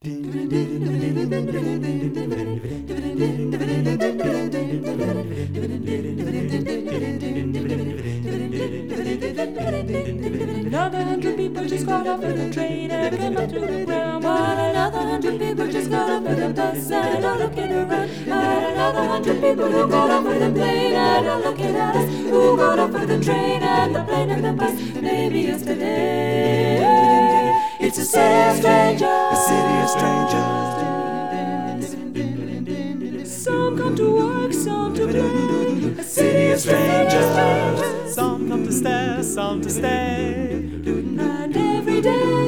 Another 100 people just got off of the train and came up to the ground. But another 100 people just got off of the bus and are looking around. But another 100 people who got off of the plane and are looking at us. Who got off of the train and the plane and the bus? Maybe yesterday. It's a city of strangers. A city of strangers. Some come to work, some to play. A city of strangers. Some come to stare, some to stay. And every day